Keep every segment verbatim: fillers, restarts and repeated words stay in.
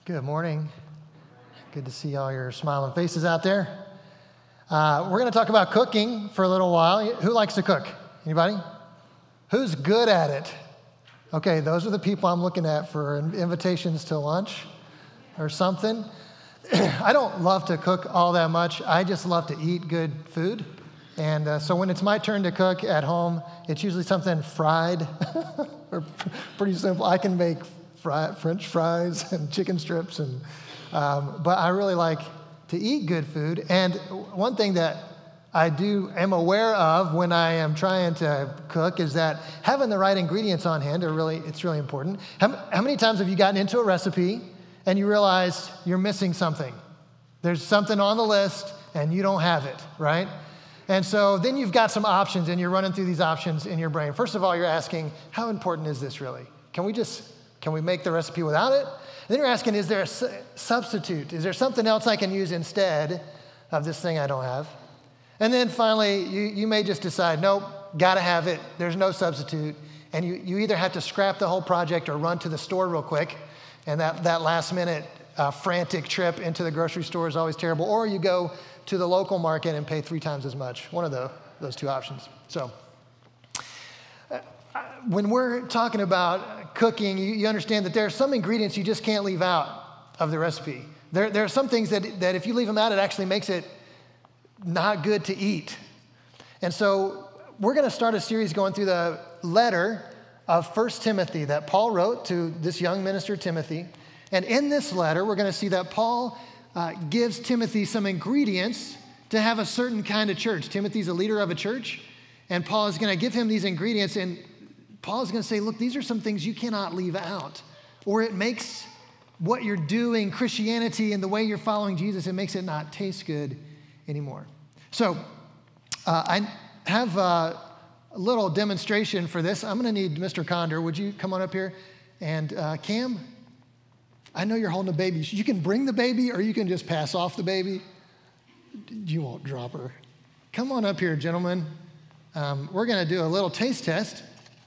Good morning. Good to see all your smiling faces out there. Uh, we're going to talk about cooking for a little while. Who likes to cook? Anybody? Who's good at it? Okay, those are the people I'm looking at for invitations to lunch or something. I don't love to cook all that much. I just love to eat good food. And uh, so when it's my turn to cook at home, it's usually something fried or pretty simple. I can make fry, French fries and chicken strips, and um, but I really like to eat good food. And one thing that I do am aware of when I am trying to cook is that having the right ingredients on hand are really it's really important. How, how many times have you gotten into a recipe and you realize you're missing something? There's something on the list and you don't have it, right? And so then you've got some options and you're running through these options in your brain. First of all, you're asking, how important is this really? Can we just, can we make the recipe without it? And then you're asking, is there a su- substitute? Is there something else I can use instead of this thing I don't have? And then finally, you, you may just decide, nope, gotta have it. There's no substitute. And you, you either have to scrap the whole project or run to the store real quick. And that, that last minute uh, frantic trip into the grocery store is always terrible. Or you go to the local market and pay three times as much. One of the, those two options. So uh, when we're talking about cooking, you, you understand that there are some ingredients you just can't leave out of the recipe. There, there are some things that, that if you leave them out, it actually makes it not good to eat. And so we're going to start a series going through the letter of First Timothy that Paul wrote to this young minister, Timothy. And in this letter, we're going to see that Paul uh, gives Timothy some ingredients to have a certain kind of church. Timothy's a leader of a church, and Paul is going to give him these ingredients, and Paul is going to say, look, these are some things you cannot leave out, or it makes what you're doing, Christianity and the way you're following Jesus, it makes it not taste good anymore. So uh, I have uh, a little demonstration for this. I'm going to need Mister Condor. Would you come on up here? And uh, Cam, I know you're holding a baby. You can bring the baby or you can just pass off the baby. You won't drop her. Come on up here, gentlemen. Um, we're going to do a little taste test.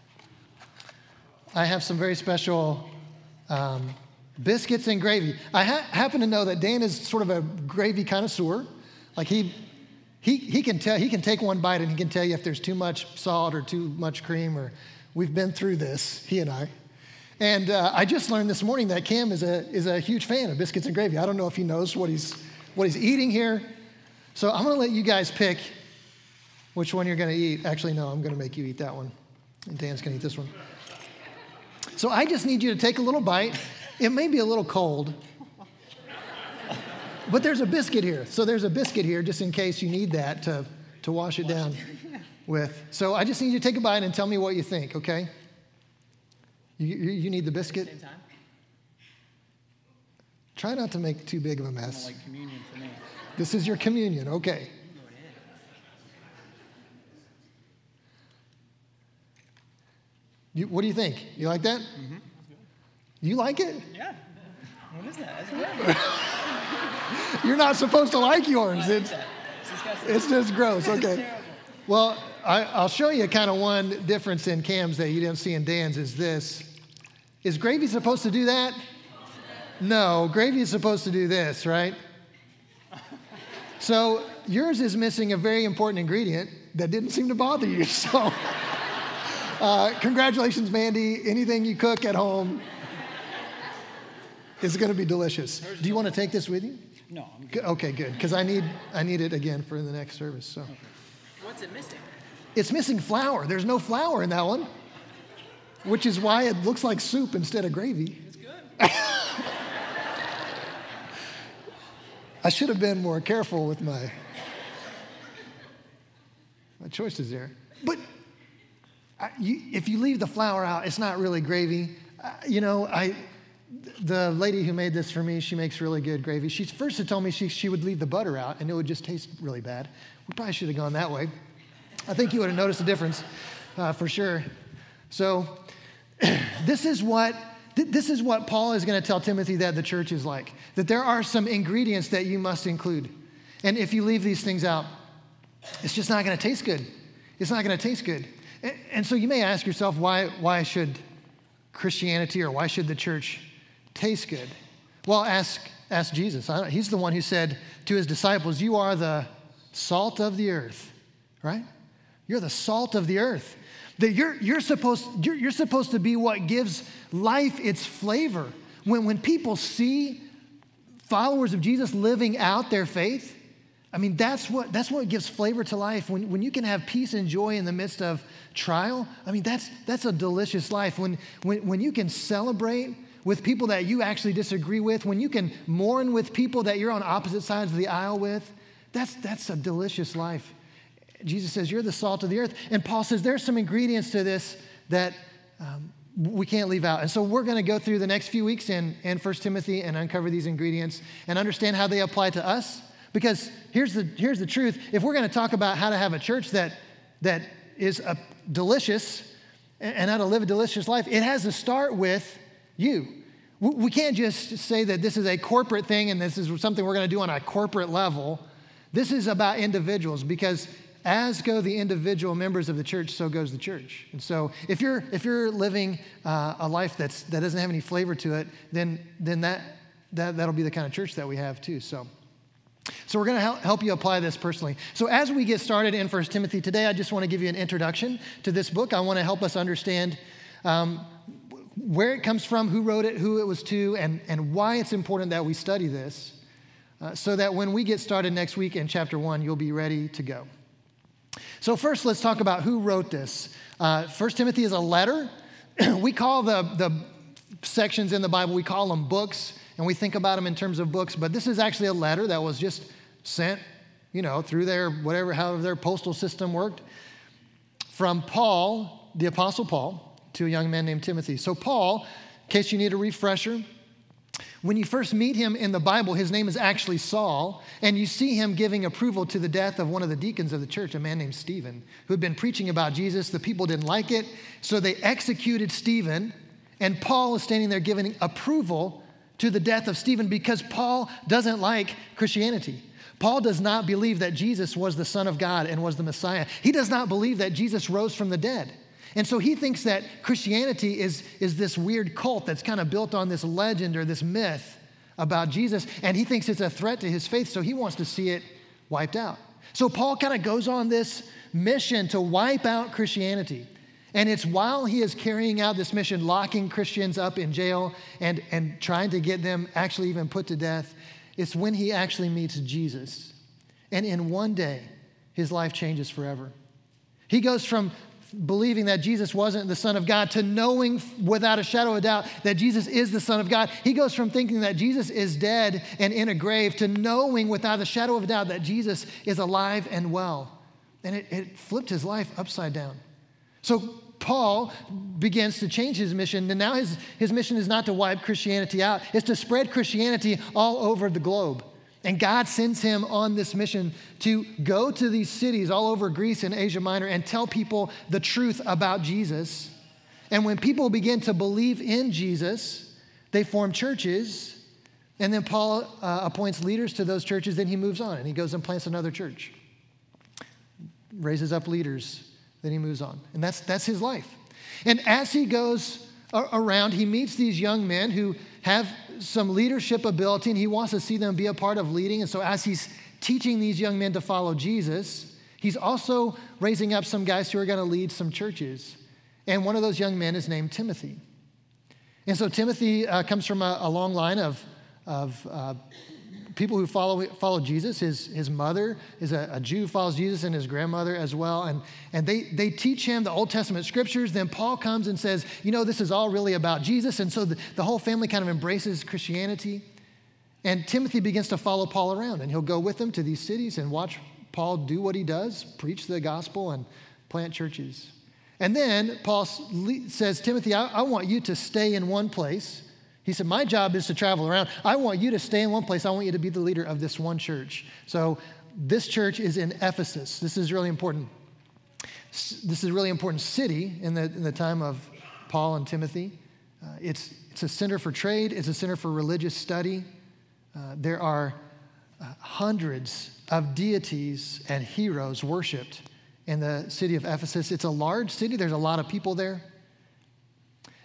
I have some very special um, biscuits and gravy. I ha- happen to know that Dan is sort of a gravy connoisseur. Like he, he, he can tell, he can take one bite and he can tell you if there's too much salt or too much cream, or we've been through this, he and I. And uh, I just learned this morning that Cam is a is a huge fan of biscuits and gravy. I don't know if he knows what he's what he's eating here. So I'm going to let you guys pick which one you're going to eat. Actually, no, I'm going to make you eat that one, and Dan's going to eat this one. So I just need you to take a little bite. It may be a little cold. But there's a biscuit here. So there's a biscuit here just in case you need that to, to wash it down with. So I just need you to take a bite and tell me what you think, okay? You, you, you need the biscuit? Same time? Try not to make too big of a mess. Like communion for me. This is your communion, okay. You, what do you think? You like that? Mm-hmm. You like it? Yeah. What is that? That's good. You're not supposed to like yours. I It's, it's disgusting. it's just gross. It's Okay. terrible. Well, I, I'll show you kind of one difference in Cam's that you didn't see in Dan's is this. Is gravy supposed to do that? No, gravy is supposed to do this, right? So yours is missing a very important ingredient that didn't seem to bother you. So uh, congratulations, Mandy. Anything you cook at home is going to be delicious. Do you want to take this with you? No, I'm good. Okay, good, because I need I need it again for the next service. So What's it missing? it's missing flour. There's no flour in that one, which is why it looks like soup instead of gravy. It's good. I should have been more careful with my my choices there. But I, you, if you leave the flour out, it's not really gravy. Uh, you know, I. The lady who made this for me, she makes really good gravy. She first had told me she, she would leave the butter out and it would just taste really bad. We probably should have gone that way. I think you would have noticed a difference uh, for sure. So this is what th- this is what Paul is going to tell Timothy that the church is like. That there are some ingredients that you must include. And if you leave these things out, it's just not going to taste good. It's not going to taste good. And, and so you may ask yourself, why, why should Christianity or why should the church taste good? Well, ask, ask Jesus. I don't, he's the one who said to his disciples, you are the salt of the earth, right? You're the salt of the earth. That you're, you're, supposed, you're, you're supposed to be what gives life its flavor. When, when people see followers of Jesus living out their faith, I mean, that's what, that's what gives flavor to life. When, when you can have peace and joy in the midst of trial, I mean, that's, that's a delicious life. When, when, when you can celebrate with people that you actually disagree with, when you can mourn with people that you're on opposite sides of the aisle with, that's, that's a delicious life. Jesus says, you're the salt of the earth. And Paul says, there's some ingredients to this that um, we can't leave out. And so we're going to go through the next few weeks in, in First Timothy and uncover these ingredients and understand how they apply to us. Because here's the, here's the truth. If we're going to talk about how to have a church that, that is a delicious and how to live a delicious life, it has to start with you. We can't just say that this is a corporate thing and this is something we're going to do on a corporate level. This is about individuals, because as go the individual members of the church, so goes the church. And so if you're if you're living uh, a life that's that doesn't have any flavor to it, then then that that that'll be the kind of church that we have too. So so we're going to help, help you apply this personally. So as we get started in First Timothy today, I just want to give you an introduction to this book. I want to help us understand um, where it comes from, who wrote it, who it was to, and and why it's important that we study this, uh, so that when we get started next week in chapter one, you'll be ready to go. So first, let's talk about who wrote this. Uh, First Timothy is a letter. We call the, the sections in the Bible, we call them books, and we think about them in terms of books, but this is actually a letter that was just sent, you know, through their, whatever, however their postal system worked, from Paul, the Apostle Paul, to a young man named Timothy. So Paul, in case you need a refresher, when you first meet him in the Bible, his name is actually Saul, and you see him giving approval to the death of one of the deacons of the church, a man named Stephen, who had been preaching about Jesus. The people didn't like it, so they executed Stephen, and Paul is standing there giving approval to the death of Stephen because Paul doesn't like Christianity. Paul does not believe that Jesus was the Son of God and was the Messiah. He does not believe that Jesus rose from the dead. And so he thinks that Christianity is, is this weird cult that's kind of built on this legend or this myth about Jesus, and he thinks it's a threat to his faith, so he wants to see it wiped out. So Paul kind of goes on this mission to wipe out Christianity. And it's while he is carrying out this mission, locking Christians up in jail and, and trying to get them actually even put to death, it's when he actually meets Jesus. And in one day, his life changes forever. He goes from believing that Jesus wasn't the Son of God to knowing without a shadow of a doubt that Jesus is the Son of God. He goes from thinking that Jesus is dead and in a grave to knowing without a shadow of a doubt that Jesus is alive and well. And it, it flipped his life upside down. So Paul begins to change his mission, and now his, his mission is not to wipe Christianity out, it's to spread Christianity all over the globe. And God sends him on this mission to go to these cities all over Greece and Asia Minor and tell people the truth about Jesus. And when people begin to believe in Jesus, they form churches. And then Paul uh, appoints leaders to those churches. Then he moves on and he goes and plants another church, raises up leaders. Then he moves on. And that's, that's his life. And as he goes around, he meets these young men who have some leadership ability, and he wants to see them be a part of leading. And so as he's teaching these young men to follow Jesus, he's also raising up some guys who are going to lead some churches. And one of those young men is named Timothy. And so Timothy uh, comes from a, a long line of, of uh, people who follow follow Jesus. His, his mother is a, a Jew, follows Jesus, and his grandmother as well. And, and they, they teach him the Old Testament scriptures. Then Paul comes and says, you know, this is all really about Jesus. And so the, the whole family kind of embraces Christianity. And Timothy begins to follow Paul around. And he'll go with him to these cities and watch Paul do what he does, preach the gospel and plant churches. And then Paul says, Timothy, I, I want you to stay in one place. He said, my job is to travel around. I want you to stay in one place. I want you to be the leader of this one church. So this church is in Ephesus. This is really important. This is a really important city in the, in the time of Paul and Timothy. Uh, it's, it's a center for trade. It's a center for religious study. Uh, there are uh, hundreds of deities and heroes worshipped in the city of Ephesus. It's a large city. There's a lot of people there.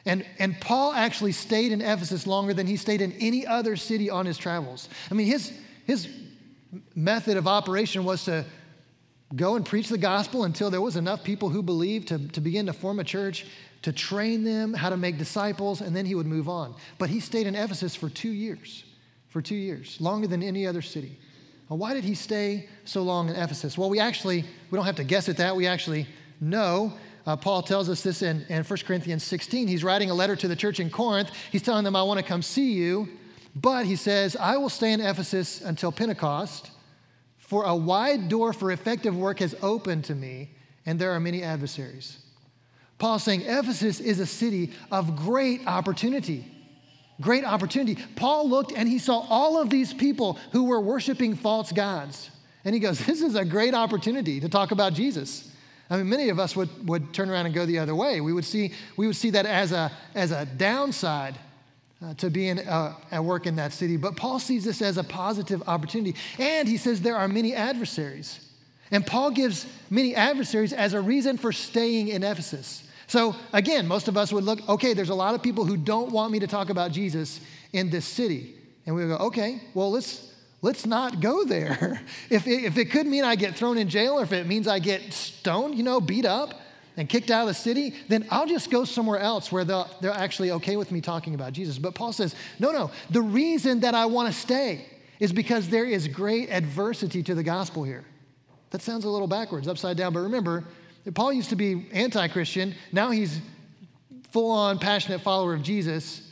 And, and Paul actually stayed in Ephesus longer than he stayed in any other city on his travels. I mean, his, his method of operation was to go and preach the gospel until there was enough people who believed to, to begin to form a church, to train them how to make disciples, and then he would move on. But he stayed in Ephesus for two years, for two years, longer than any other city. Well, why did he stay so long in Ephesus? Well, we actually, we don't have to guess at that. We actually know. Uh, Paul tells us this in, in First Corinthians sixteen. He's writing a letter to the church in Corinth. He's telling them, I want to come see you. But he says, I will stay in Ephesus until Pentecost, for a wide door for effective work has opened to me, and there are many adversaries. Paul's saying Ephesus is a city of great opportunity. Great opportunity. Paul looked and he saw all of these people who were worshiping false gods. And he goes, this is a great opportunity to talk about Jesus. I mean, many of us would, would turn around and go the other way. We would see, we would see that as a, as a downside uh, to being uh, at work in that city. But Paul sees this as a positive opportunity. And he says there are many adversaries. And Paul gives many adversaries as a reason for staying in Ephesus. So again, most of us would look, okay, there's a lot of people who don't want me to talk about Jesus in this city. And we would go, okay, well, let's, let's not go there. If it, if it could mean I get thrown in jail, or if it means I get stoned, you know, beat up and kicked out of the city, then I'll just go somewhere else where they're actually okay with me talking about Jesus. But Paul says, no, no, the reason that I want to stay is because there is great adversity to the gospel here. That sounds a little backwards, upside down, but remember, Paul used to be anti-Christian. Now he's full-on passionate follower of Jesus.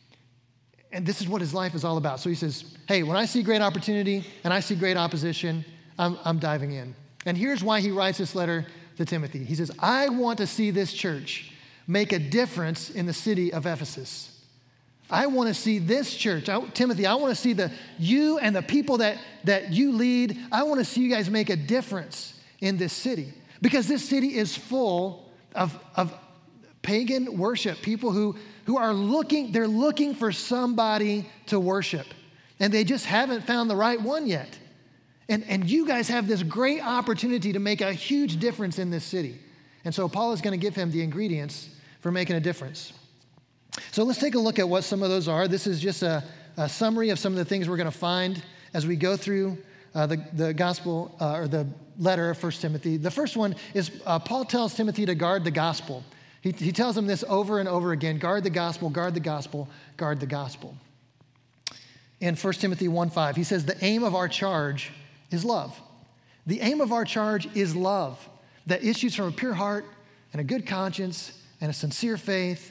And this is what his life is all about. So he says, hey, when I see great opportunity and I see great opposition, I'm, I'm diving in. And here's why he writes this letter to Timothy. He says, I want to see this church make a difference in the city of Ephesus. I want to see this church, I, Timothy, I want to see the you and the people that, that you lead, I want to see you guys make a difference in this city. Because this city is full of, of pagan worship, people who, who are looking, they're looking for somebody to worship. And they just haven't found the right one yet. And, and you guys have this great opportunity to make a huge difference in this city. And so Paul is going to give him the ingredients for making a difference. So let's take a look at what some of those are. This is just a, a summary of some of the things we're going to find as we go through uh, the, the gospel uh, or the letter of First Timothy. The first one is uh, Paul tells Timothy to guard the gospel. He, he tells him this over and over again, guard the gospel, guard the gospel, guard the gospel. In First Timothy one five, he says, the aim of our charge is love. The aim of our charge is love that issues from a pure heart and a good conscience and a sincere faith.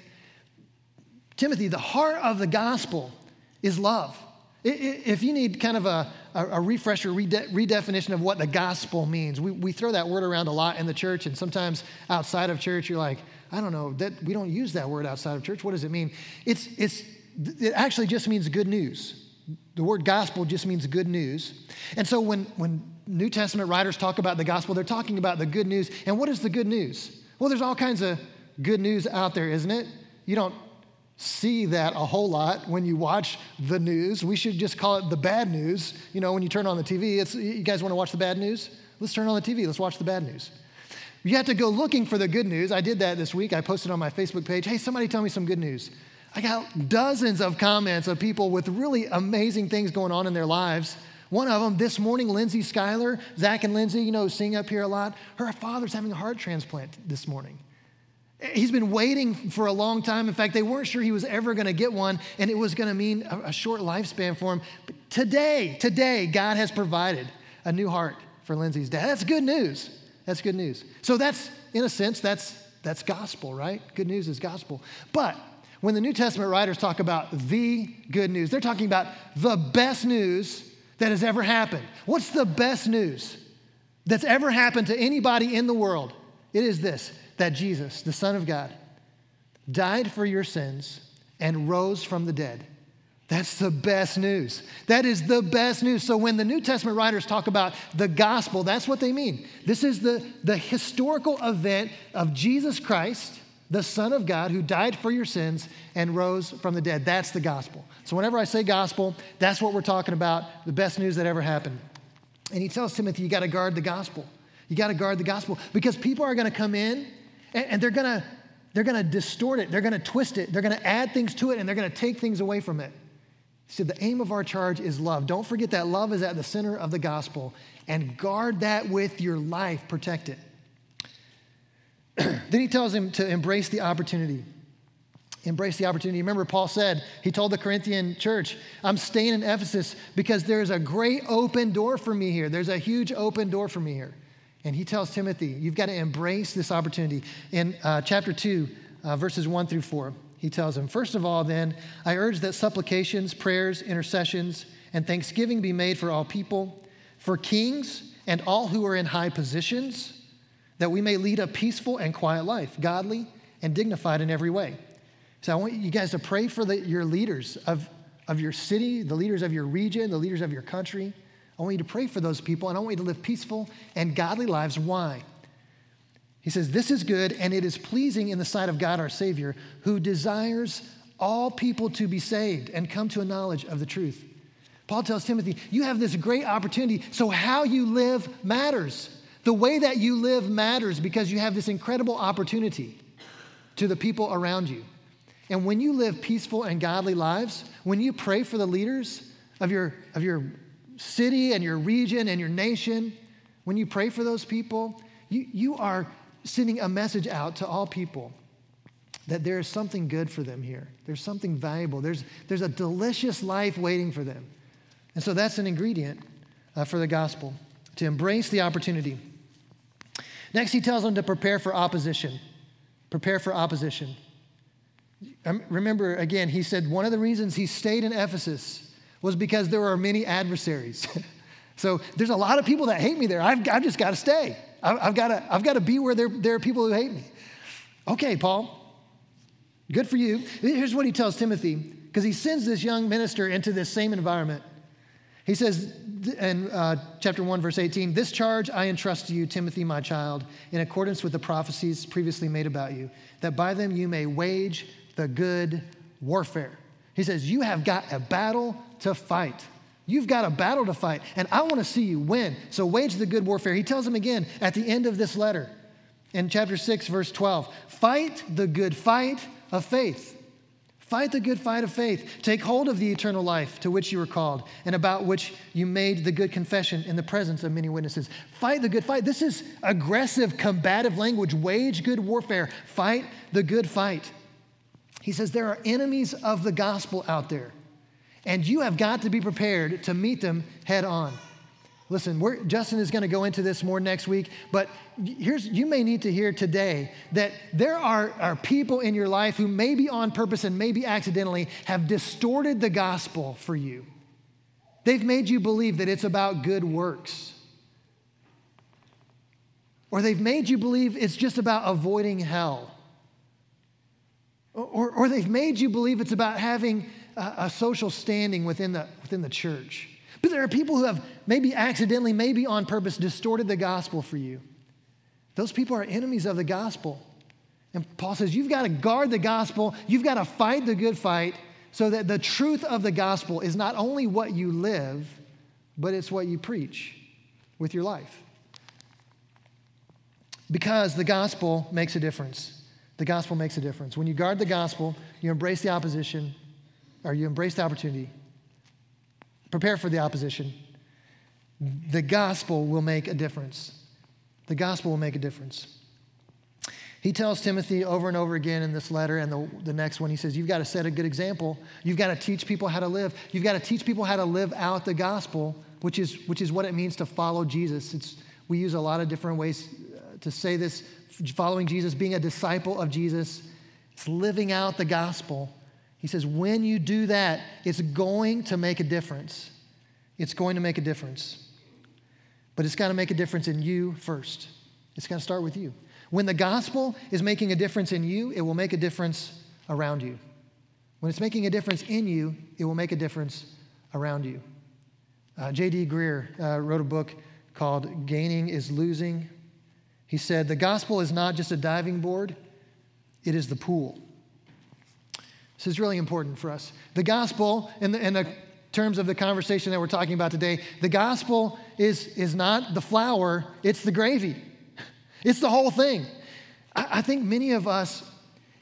Timothy, the heart of the gospel is love. If you need kind of a, a refresher, rede- redefinition of what the gospel means, we, we throw that word around a lot in the church, and sometimes outside of church, you're like, I don't know, that we don't use that word outside of church. What does it mean? It's, it's, it actually just means good news. The word gospel just means good news. And so when, when New Testament writers talk about the gospel, they're talking about the good news. And what is the good news? Well, there's all kinds of good news out there, isn't it? You don't see that a whole lot when you watch the news. We should just call it the bad news. You know, when you turn on the T V, it's, you guys want to watch the bad news? Let's turn on the T V. Let's watch the bad news. You have to go looking for the good news. I did that this week. I posted on my Facebook page, hey, somebody tell me some good news. I got dozens of comments of people with really amazing things going on in their lives. One of them, this morning, Lindsay Schuyler, Zach and Lindsay, you know, sing up here a lot. Her father's having a heart transplant this morning. He's been waiting for a long time. In fact, they weren't sure he was ever going to get one, and it was going to mean a, a short lifespan for him. But today, today, God has provided a new heart for Lindsay's dad. That's good news. That's good news. So that's, in a sense, that's that's gospel, right? Good news is gospel. But when the New Testament writers talk about the good news, they're talking about the best news that has ever happened. What's the best news that's ever happened to anybody in the world? It is this, that Jesus, the Son of God, died for your sins and rose from the dead. That's the best news. That is the best news. So when the New Testament writers talk about the gospel, that's what they mean. This is the, the historical event of Jesus Christ, the Son of God, who died for your sins and rose from the dead. That's the gospel. So whenever I say gospel, that's what we're talking about, the best news that ever happened. And he tells Timothy, you got to guard the gospel. You got to guard the gospel because people are going to come in and, and they're going to they're going to distort it. They're going to twist it. They're going to add things to it, and they're going to take things away from it. So the aim of our charge is love. Don't forget that love is at the center of the gospel, and guard that with your life. Protect it. Then he tells him to embrace the opportunity. Embrace the opportunity. Remember, Paul said, he told the Corinthian church, I'm staying in Ephesus because there's a great open door for me here. There's a huge open door for me here. And he tells Timothy, you've got to embrace this opportunity. In uh, chapter two, uh, verses one through four, he tells him, first of all, then, I urge that supplications, prayers, intercessions, and thanksgiving be made for all people, for kings and all who are in high positions, that we may lead a peaceful and quiet life, godly and dignified in every way. So I want you guys to pray for the, your leaders of, of your city, the leaders of your region, the leaders of your country. I want you to pray for those people, and I want you to live peaceful and godly lives. Why? He says, this is good, and it is pleasing in the sight of God our Savior, who desires all people to be saved and come to a knowledge of the truth. Paul tells Timothy, you have this great opportunity, so how you live matters. The way that you live matters because you have this incredible opportunity to the people around you. And when you live peaceful and godly lives, when you pray for the leaders of your, of your city and your region and your nation, when you pray for those people, you, you are sending a message out to all people that there is something good for them here. There's something valuable. There's, there's a delicious life waiting for them. And so that's an ingredient uh, for the gospel, to embrace the opportunity. Next, he tells them to prepare for opposition. Prepare for opposition. Remember, again, he said one of the reasons he stayed in Ephesus was because there were many adversaries. So there's a lot of people that hate me there. I've, I've just got to stay. I've, I've got to I've got to be where there, there are people who hate me. Okay, Paul, good for you. Here's what he tells Timothy, because he sends this young minister into this same environment. He says in uh, chapter one, verse eighteen, this charge I entrust to you, Timothy, my child, in accordance with the prophecies previously made about you, that by them you may wage the good warfare. He says, you have got a battle to fight. You've got a battle to fight, and I want to see you win. So wage the good warfare. He tells him again at the end of this letter in chapter six, verse twelve, fight the good fight of faith. Fight the good fight of faith. Take hold of the eternal life to which you were called and about which you made the good confession in the presence of many witnesses. Fight the good fight. This is aggressive, combative language. Wage good warfare. Fight the good fight. He says there are enemies of the gospel out there, and you have got to be prepared to meet them head on. Listen, we're, Justin is going to go into this more next week, but here's you may need to hear today that there are, are people in your life who maybe on purpose and maybe accidentally have distorted the gospel for you. They've made you believe that it's about good works. Or they've made you believe it's just about avoiding hell. Or, or they've made you believe it's about having a, a social standing within the, within the church. But there are people who have maybe accidentally, maybe on purpose, distorted the gospel for you. Those people are enemies of the gospel. And Paul says, you've got to guard the gospel. You've got to fight the good fight so that the truth of the gospel is not only what you live, but it's what you preach with your life. Because the gospel makes a difference. The gospel makes a difference. When you guard the gospel, you embrace the opposition, or you embrace the opportunity. Prepare for the opposition. The gospel will make a difference. The gospel will make a difference. He tells Timothy over and over again in this letter and the, the next one, he says, you've got to set a good example. You've got to teach people how to live. You've got to teach people how to live out the gospel, which is, which is what it means to follow Jesus. It's, we use a lot of different ways to say this. Following Jesus, being a disciple of Jesus, it's living out the gospel. He says, when you do that, it's going to make a difference. It's going to make a difference. But it's got to make a difference in you first. It's got to start with you. When the gospel is making a difference in you, it will make a difference around you. When it's making a difference in you, it will make a difference around you. Uh, J D Greear uh, wrote a book called Gaining is Losing. He said, the gospel is not just a diving board, it is the pool. This is really important for us. The gospel, in the, in the terms of the conversation that we're talking about today, the gospel is, is not the flour, it's the gravy. It's the whole thing. I, I think many of us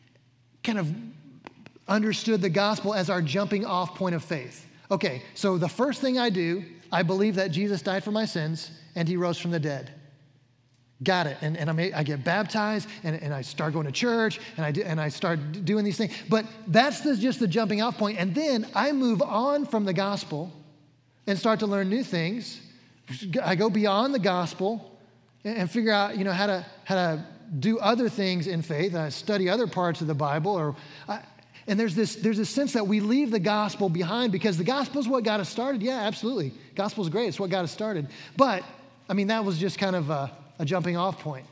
kind of understood the gospel as our jumping off point of faith. Okay, so the first thing I do, I believe that Jesus died for my sins and he rose from the dead. Got it. And, and I'm, I get baptized and, and I start going to church and I, do, and I start doing these things. But that's the, just the jumping off point. And then I move on from the gospel and start to learn new things. I go beyond the gospel and, and figure out, you know, how to, how to do other things in faith. I study other parts of the Bible. Or I, and there's this, there's this sense that we leave the gospel behind because the gospel is what got us started. Yeah, absolutely. Gospel's great. It's what got us started. But, I mean, that was just kind of a, a jumping off point.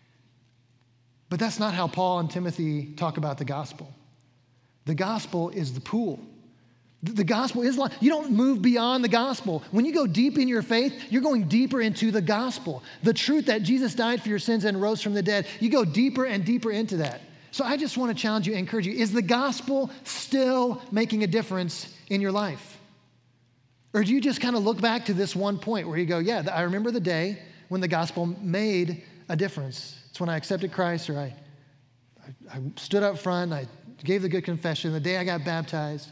But that's not how Paul and Timothy talk about the gospel. The gospel is the pool. The gospel is life. You don't move beyond the gospel. When you go deep in your faith, you're going deeper into the gospel. The truth that Jesus died for your sins and rose from the dead, you go deeper and deeper into that. So I just want to challenge you, encourage you. Is the gospel still making a difference in your life? Or do you just kind of look back to this one point where you go, yeah, I remember the day when the gospel made a difference. It's when I accepted Christ, or I, I, I stood up front, I gave the good confession, the day I got baptized.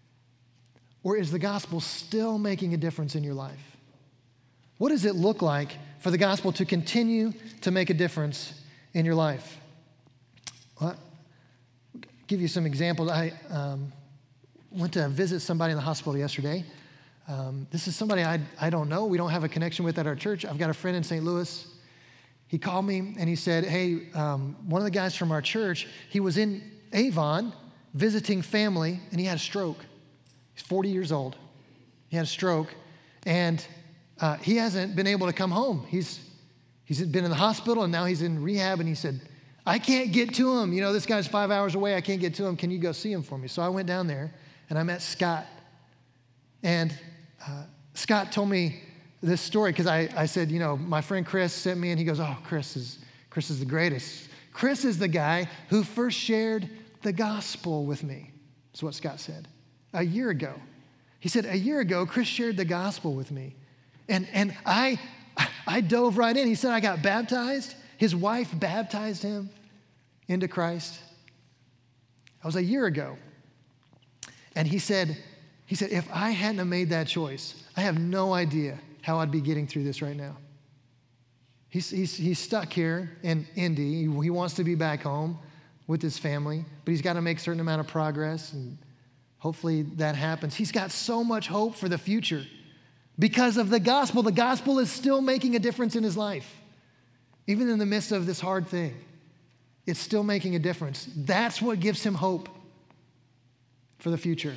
Or is the gospel still making a difference in your life? What does it look like for the gospel to continue to make a difference in your life? Well, I'll give you some examples. I um, went to visit somebody in the hospital yesterday. Um, this is somebody I, I don't know. We don't have a connection with at our church. I've got a friend in Saint Louis. He called me and he said, hey, um, one of the guys from our church, he was in Avon visiting family and he had a stroke. He's forty years old. He had a stroke, and uh, he hasn't been able to come home. He's he's been in the hospital, and now he's in rehab, and he said, I can't get to him. You know, this guy's five hours away. I can't get to him. Can you go see him for me? So I went down there, and I met Scott. And uh, Scott told me this story because I, I said, you know, my friend Chris sent me, and he goes, oh, Chris is, Chris is the greatest. Chris is the guy who first shared the gospel with me. That's what Scott said. A year ago. He said, a year ago, Chris shared the gospel with me. And, and I, I dove right in. He said, I got baptized. His wife baptized him into Christ. That was a year ago. And he said, he said, if I hadn't have made that choice, I have no idea how I'd be getting through this right now. He's, he's, he's stuck here in Indy. He, he wants to be back home with his family, but he's got to make a certain amount of progress, and hopefully that happens. He's got so much hope for the future because of the gospel. The gospel is still making a difference in his life. Even in the midst of this hard thing, it's still making a difference. That's what gives him hope for the future.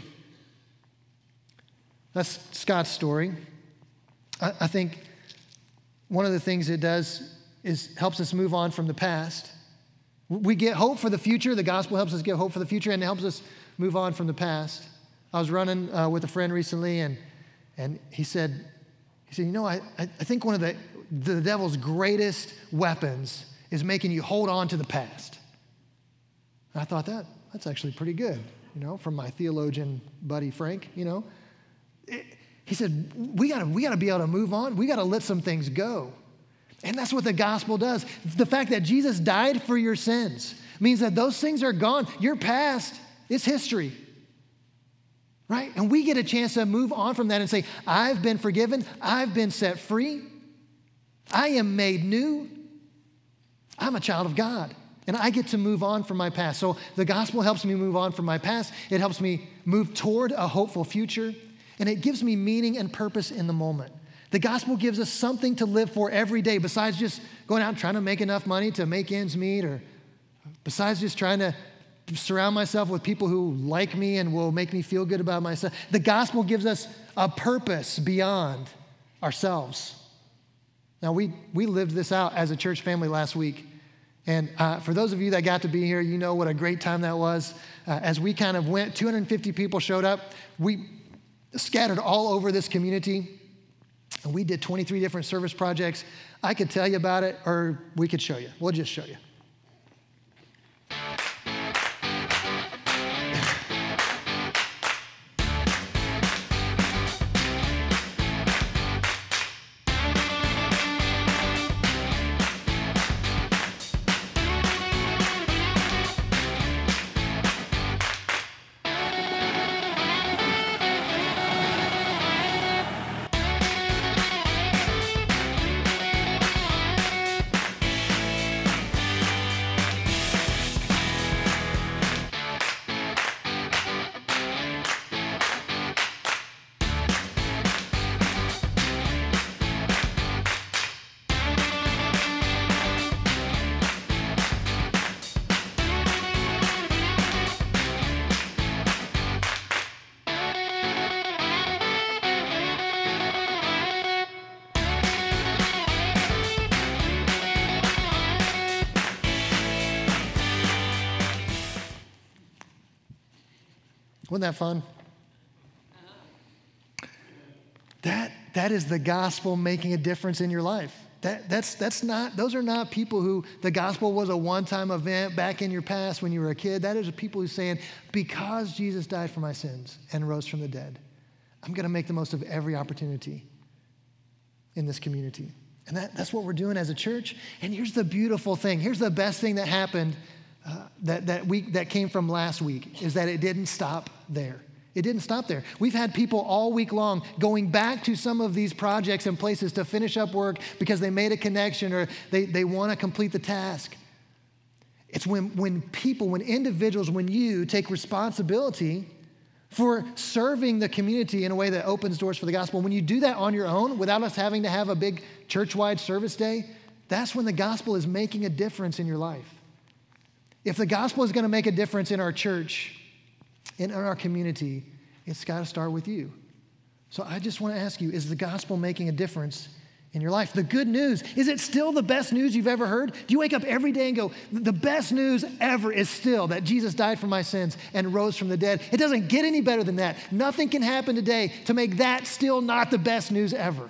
That's Scott's story. I, I think one of the things it does is helps us move on from the past. We get hope for the future. The gospel helps us get hope for the future, and it helps us move on from the past. I was running uh, with a friend recently, and and he said, he said, you know, I, I think one of the, the devil's greatest weapons is making you hold on to the past. And I thought that, that's actually pretty good, you know, from my theologian buddy Frank, you know. It, he said, we gotta, we gotta be able to move on. We gotta let some things go. And that's what the gospel does. The fact that Jesus died for your sins means that those things are gone. Your past, it's history, right? And we get a chance to move on from that and say, I've been forgiven. I've been set free. I am made new. I'm a child of God, and I get to move on from my past. So the gospel helps me move on from my past. It helps me move toward a hopeful future, and it gives me meaning and purpose in the moment. The gospel gives us something to live for every day besides just going out and trying to make enough money to make ends meet, or besides just trying to surround myself with people who like me and will make me feel good about myself. The gospel gives us a purpose beyond ourselves. Now, we, we lived this out as a church family last week. And uh, for those of you that got to be here, you know what a great time that was. Uh, as we kind of went, two hundred fifty people showed up. We scattered all over this community. And we did twenty-three different service projects. I could tell you about it, or we could show you. We'll just show you. Wasn't that fun? That, that is the gospel making a difference in your life. That, that's, that's not, those are not people who the gospel was a one-time event back in your past when you were a kid. That is people who are saying, because Jesus died for my sins and rose from the dead, I'm going to make the most of every opportunity in this community. And that, that's what we're doing as a church. And here's the beautiful thing. Here's the best thing that happened uh, that, that, week, that came from last week is that it didn't stop there. It didn't stop there. We've had people all week long going back to some of these projects and places to finish up work because they made a connection or they, they want to complete the task. It's when, when people, when individuals, when you take responsibility for serving the community in a way that opens doors for the gospel. When you do that on your own without us having to have a big church-wide service day, that's when the gospel is making a difference in your life. If the gospel is going to make a difference in our church, in our community, it's got to start with you. So I just want to ask you, is the gospel making a difference in your life? The good news, is it still the best news you've ever heard? Do you wake up every day and go, the best news ever is still that Jesus died for my sins and rose from the dead? It doesn't get any better than that. Nothing can happen today to make that still not the best news ever.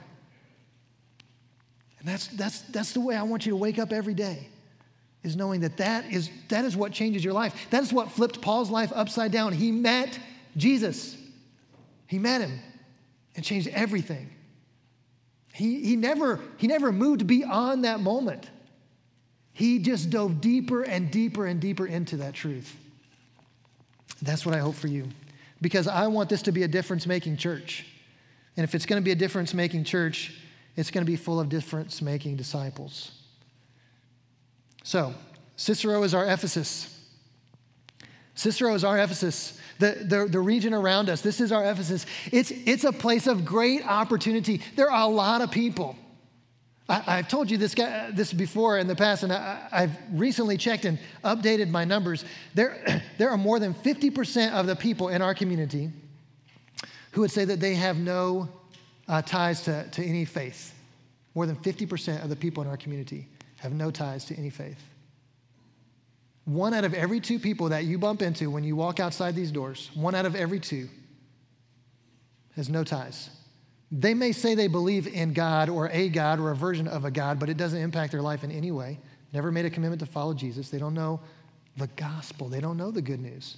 And that's, that's, that's the way I want you to wake up every day. Is knowing that that is, that is what changes your life. That is what flipped Paul's life upside down. He met Jesus. He met him and changed everything. He, he, never, he never moved beyond that moment. He just dove deeper and deeper and deeper into that truth. That's what I hope for you. Because I want this to be a difference-making church. And if it's going to be a difference-making church, it's going to be full of difference-making disciples. So, Cicero is our Ephesus. Cicero is our Ephesus. The, the, the region around us, this is our Ephesus. It's, it's a place of great opportunity. There are a lot of people. I, I've told you this, guy, this before in the past, and I, I've recently checked and updated my numbers. There, there are more than fifty percent of the people in our community who would say that they have no uh, ties to, to any faith. More than fifty percent of the people in our community have no ties to any faith. One out of every two people that you bump into when you walk outside these doors, one out of every two has no ties. They may say they believe in God or a God or a version of a God, but it doesn't impact their life in any way. Never made a commitment to follow Jesus. They don't know the gospel. They don't know the good news.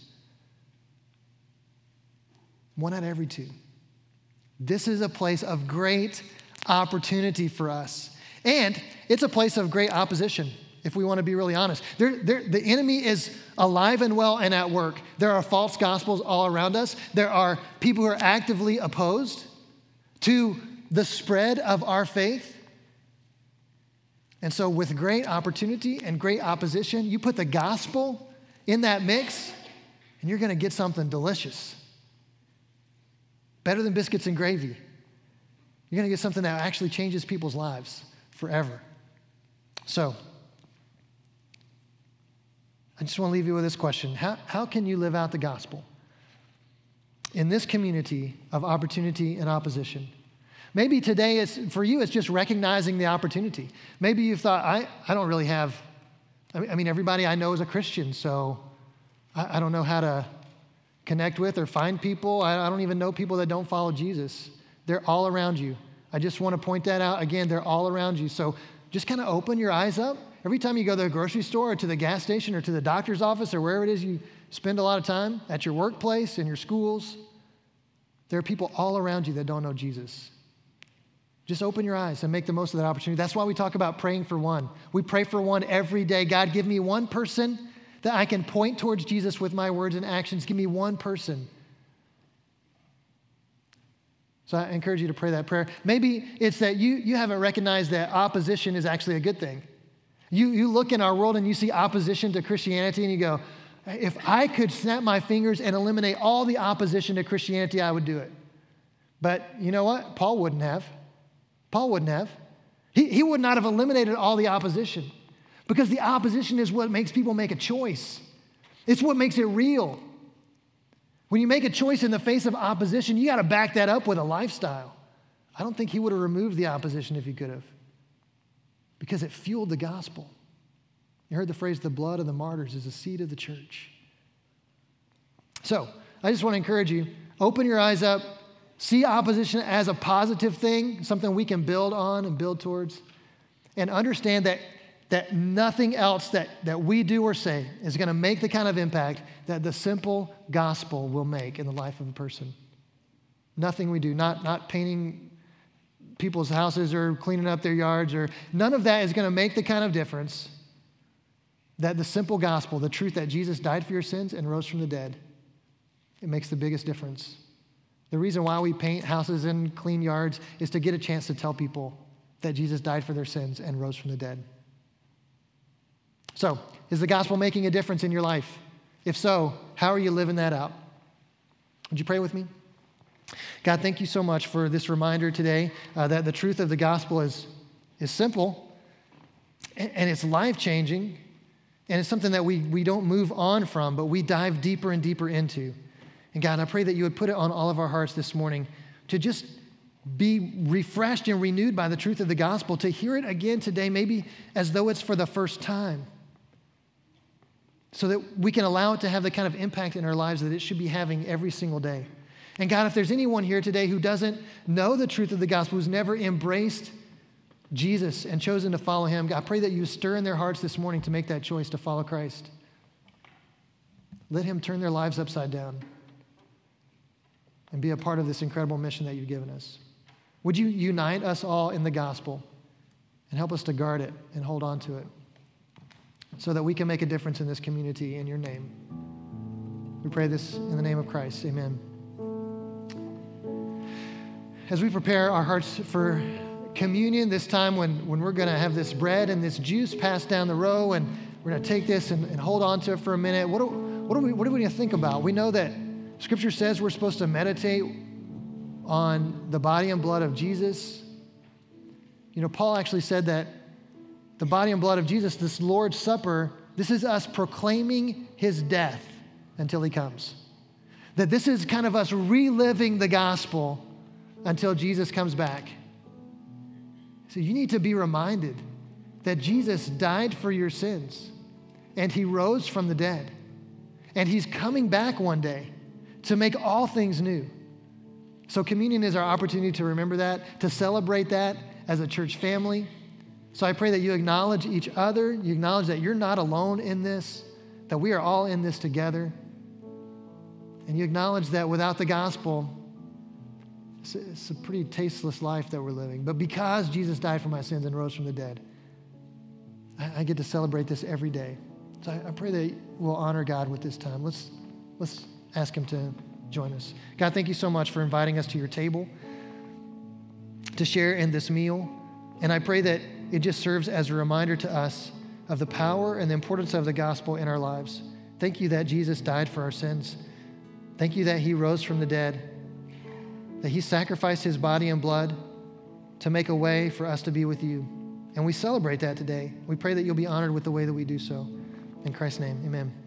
One out of every two. This is a place of great opportunity for us. And it's a place of great opposition, if we want to be really honest. There, there, the enemy is alive and well and at work. There are false gospels all around us. There are people who are actively opposed to the spread of our faith. And so with great opportunity and great opposition, you put the gospel in that mix, and you're going to get something delicious. Better than biscuits and gravy. You're going to get something that actually changes people's lives forever. So, I just want to leave you with this question. How, how can you live out the gospel in this community of opportunity and opposition? Maybe today, it's, for you, it's just recognizing the opportunity. Maybe you've thought, I, I don't really have, I mean, everybody I know is a Christian, so I, I don't know how to connect with or find people. I, I don't even know people that don't follow Jesus. They're all around you. I just want to point that out. Again, they're all around you. So just kind of open your eyes up. Every time you go to the grocery store or to the gas station or to the doctor's office or wherever it is you spend a lot of time, at your workplace, in your schools, there are people all around you that don't know Jesus. Just open your eyes and make the most of that opportunity. That's why we talk about praying for one. We pray for one every day. God, give me one person that I can point towards Jesus with my words and actions. Give me one person. So I encourage you to pray that prayer. Maybe it's that you, you haven't recognized that opposition is actually a good thing. You, you look in our world and you see opposition to Christianity and you go, if I could snap my fingers and eliminate all the opposition to Christianity, I would do it. But you know what? Paul wouldn't have. Paul wouldn't have. He, he would not have eliminated all the opposition because the opposition is what makes people make a choice. It's what makes it real. When you make a choice in the face of opposition, you got to back that up with a lifestyle. I don't think he would have removed the opposition if he could have, because it fueled the gospel. You heard the phrase, the blood of the martyrs is the seed of the church. So I just want to encourage you, open your eyes up, see opposition as a positive thing, something we can build on and build towards, and understand that, that nothing else that, that we do or say is going to make the kind of impact that the simple gospel will make in the life of a person. Nothing we do, not, not painting people's houses or cleaning up their yards, or none of that is going to make the kind of difference that the simple gospel, the truth that Jesus died for your sins and rose from the dead, it makes the biggest difference. The reason why we paint houses and clean yards is to get a chance to tell people that Jesus died for their sins and rose from the dead. So, is the gospel making a difference in your life? If so, how are you living that out? Would you pray with me? God, thank you so much for this reminder today uh, that the truth of the gospel is, is simple and, and it's life-changing, and it's something that we, we don't move on from, but we dive deeper and deeper into. And God, I pray that you would put it on all of our hearts this morning to just be refreshed and renewed by the truth of the gospel, to hear it again today, maybe as though it's for the first time, so that we can allow it to have the kind of impact in our lives that it should be having every single day. And God, if there's anyone here today who doesn't know the truth of the gospel, who's never embraced Jesus and chosen to follow him, God, I pray that you stir in their hearts this morning to make that choice to follow Christ. Let him turn their lives upside down and be a part of this incredible mission that you've given us. Would you unite us all in the gospel and help us to guard it and hold on to it so that we can make a difference in this community in your name? We pray this in the name of Christ. Amen. As we prepare our hearts for communion, this time when, when we're going to have this bread and this juice passed down the row, and we're going to take this and, and hold on to it for a minute, what do, what, do we, what do we need to think about? We know that Scripture says we're supposed to meditate on the body and blood of Jesus. You know, Paul actually said that the body and blood of Jesus, this Lord's Supper, this is us proclaiming his death until he comes. That this is kind of us reliving the gospel until Jesus comes back. So you need to be reminded that Jesus died for your sins and he rose from the dead. And he's coming back one day to make all things new. So communion is our opportunity to remember that, to celebrate that as a church family. So I pray that you acknowledge each other, you acknowledge that you're not alone in this, that we are all in this together. And you acknowledge that without the gospel, it's a, it's a pretty tasteless life that we're living. But because Jesus died for my sins and rose from the dead, I, I get to celebrate this every day. So I, I pray that we'll honor God with this time. Let's, let's ask him to join us. God, thank you so much for inviting us to your table to share in this meal. And I pray that it just serves as a reminder to us of the power and the importance of the gospel in our lives. Thank you that Jesus died for our sins. Thank you that he rose from the dead, that he sacrificed his body and blood to make a way for us to be with you. And we celebrate that today. We pray that you'll be honored with the way that we do so. In Christ's name, amen.